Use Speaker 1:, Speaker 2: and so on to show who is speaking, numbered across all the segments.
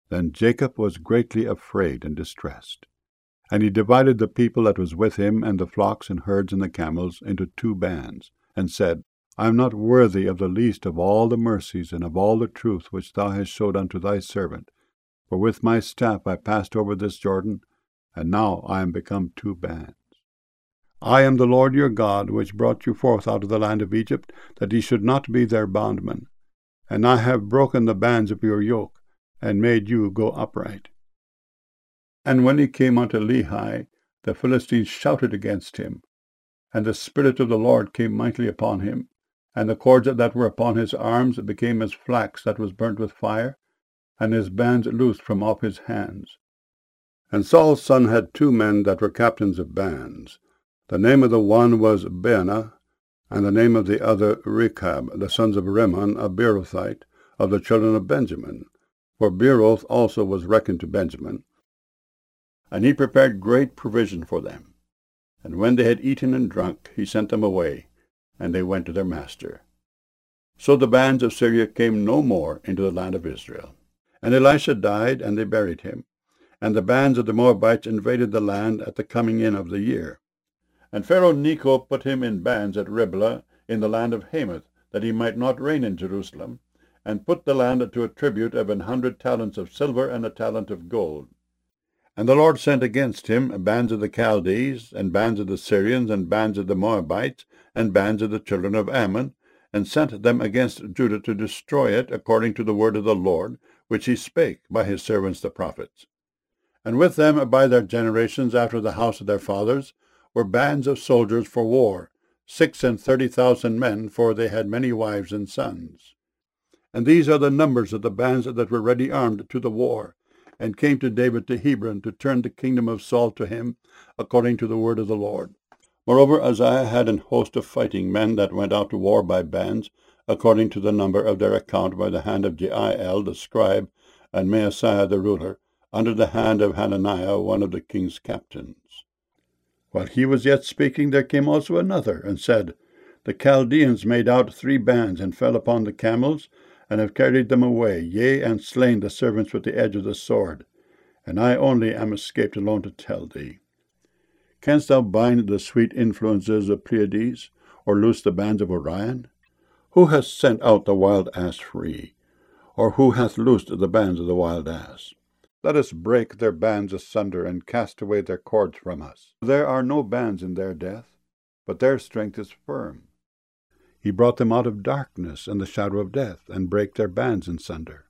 Speaker 1: Then Jacob was greatly afraid and distressed. And he divided the people that was with him, and the flocks and herds and the camels, into 2 bands, and said, I am not worthy of the least of all the mercies and of all the truth which thou hast showed unto thy servant. For with my staff I passed over this Jordan, and now I am become 2 bands. I am the Lord your God, which brought you forth out of the land of Egypt, that ye should not be their bondmen. And I have broken the bands of your yoke, and made you go upright. And when he came unto Lehi, the Philistines shouted against him, and the Spirit of the Lord came mightily upon him, and the cords that were upon his arms became as flax that was burnt with fire, and his bands loosed from off his hands. And Saul's son had 2 men that were captains of bands. The name of the one was Baanah, and the name of the other Rechab, the sons of Rimmon, a Beerothite, of the children of Benjamin. For Beeroth also was reckoned to Benjamin. And he prepared great provision for them. And when they had eaten and drunk, he sent them away, and they went to their master. So the bands of Syria came no more into the land of Israel. And Elisha died, and they buried him. And the bands of the Moabites invaded the land at the coming in of the year. And Pharaoh Necho put him in bands at Riblah in the land of Hamath, that he might not reign in Jerusalem, and put the land to a tribute of 100 talents of silver and a talent of gold. And the Lord sent against him bands of the Chaldees, and bands of the Syrians, and bands of the Moabites, and bands of the children of Ammon, and sent them against Judah to destroy it, according to the word of the Lord, which he spake by his servants the prophets. And with them by their generations after the house of their fathers were bands of soldiers for war, 36,000 men, for they had many wives and sons. And these are the numbers of the bands that were ready armed to the war, and came to David to Hebron to turn the kingdom of Saul to him, according to the word of the Lord. Moreover, Uzziah had an host of fighting men that went out to war by bands, according to the number of their account, by the hand of Jeiel the scribe, and Maaseiah the ruler, under the hand of Hananiah, one of the king's captains. While he was yet speaking, there came also another, and said, The Chaldeans made out 3 bands, and fell upon the camels, and have carried them away, yea, and slain the servants with the edge of the sword. And I only am escaped alone to tell thee. Canst thou bind the sweet influences of Pleiades, or loose the bands of Orion? Who hath sent out the wild ass free? Or who hath loosed the bands of the wild ass? Let us break their bands asunder, and cast away their cords from us. There are no bands in their death, but their strength is firm. He brought them out of darkness and the shadow of death, and brake their bands in sunder.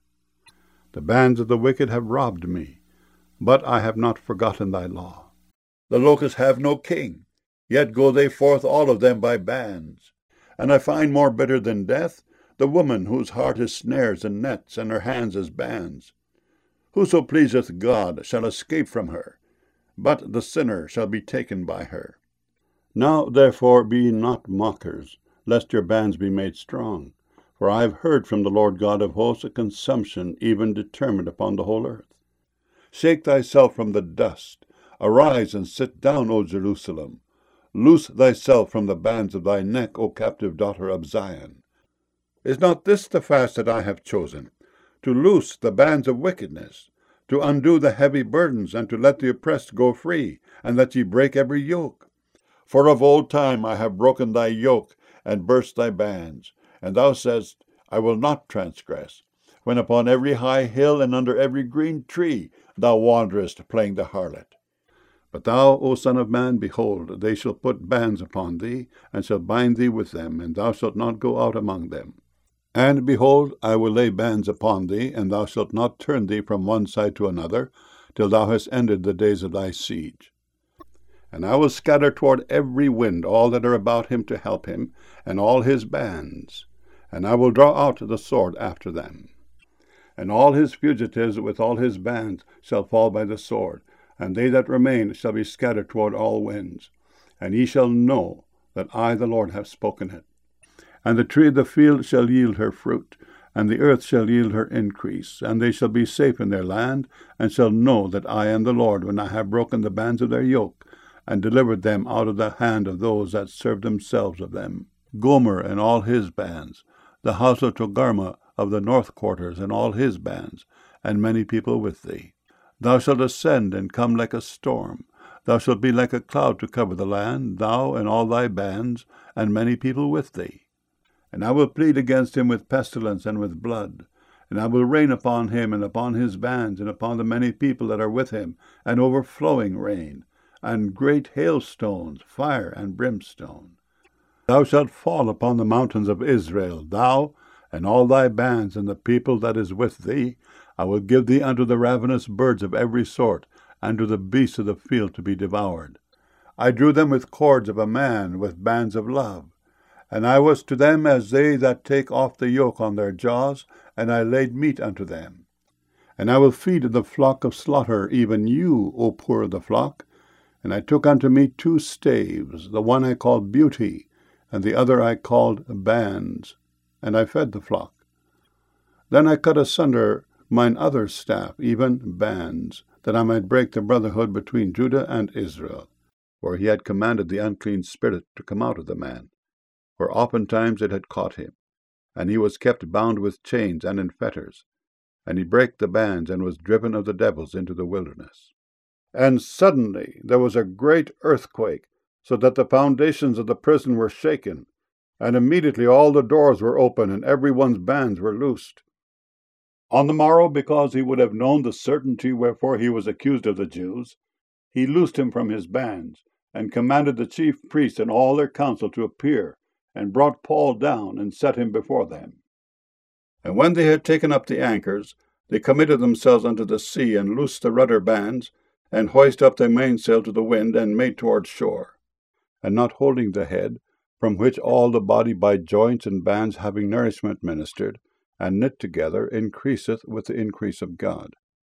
Speaker 1: The bands of the wicked have robbed me, but I have not forgotten thy law. The locusts have no king, yet go they forth all of them by bands. And I find more bitter than death the woman whose heart is snares and nets, and her hands as bands. Whoso pleaseth God shall escape from her, but the sinner shall be taken by her. Now therefore be ye not mockers, lest your bands be made strong. For I have heard from the Lord God of hosts a consumption even determined upon the whole earth. Shake thyself from the dust, arise and sit down, O Jerusalem. Loose thyself from the bands of thy neck, O captive daughter of Zion. Is not this the fast that I have chosen? To loose the bands of wickedness, to undo the heavy burdens, and to let the oppressed go free, and that ye break every yoke. For of old time I have broken thy yoke, and burst thy bands. And thou saidst, I will not transgress, when upon every high hill and under every green tree thou wanderest playing the harlot. But thou, O son of man, behold, they shall put bands upon thee, and shall bind thee with them, and thou shalt not go out among them. And behold, I will lay bands upon thee, and thou shalt not turn thee from one side to another, till thou hast ended the days of thy siege. And I will scatter toward every wind all that are about him to help him, and all his bands, and I will draw out the sword after them. And all his fugitives with all his bands shall fall by the sword, and they that remain shall be scattered toward all winds. And ye shall know that I the Lord have spoken it. And the tree of the field shall yield her fruit, and the earth shall yield her increase, and they shall be safe in their land, and shall know that I am the Lord, when I have broken the bands of their yoke, and delivered them out of the hand of those that served themselves of them. Gomer and all his bands, the house of Togarmah of the north quarters and all his bands, and many people with thee. Thou shalt ascend and come like a storm. Thou shalt be like a cloud to cover the land, thou and all thy bands, and many people with thee. And I will plead against him with pestilence and with blood. And I will rain upon him and upon his bands and upon the many people that are with him, an overflowing rain, and great hailstones, fire and brimstone. Thou shalt fall upon the mountains of Israel, thou and all thy bands, and the people that is with thee. I will give thee unto the ravenous birds of every sort, and to the beasts of the field to be devoured. I drew them with cords of a man, with bands of love. And I was to them as they that take off the yoke on their jaws, and I laid meat unto them. And I will feed the flock of slaughter, even you, O poor of the flock. And I took unto me 2 staves, the one I called Beauty, and the other I called Bands, and I fed the flock. Then I cut asunder mine other staff, even Bands, that I might break the brotherhood between Judah and Israel. For he had commanded the unclean spirit to come out of the man, for oftentimes it had caught him, and he was kept bound with chains and in fetters. And he brake the bands, and was driven of the devils into the wilderness. And suddenly there was a great earthquake, so that the foundations of the prison were shaken, and immediately all the doors were open, and every one's bands were loosed. On the morrow, because he would have known the certainty wherefore he was accused of the Jews, he loosed him from his bands, and commanded the chief priests and all their council to appear, and brought Paul down, and set him before them. And when they had taken up the anchors, they committed themselves unto the sea, and loosed the rudder bands, and hoisted up their mainsail to the wind, and made toward shore. And not holding the head, from which all the body by joints and bands having nourishment ministered, and knit together, increaseth with the increase of God.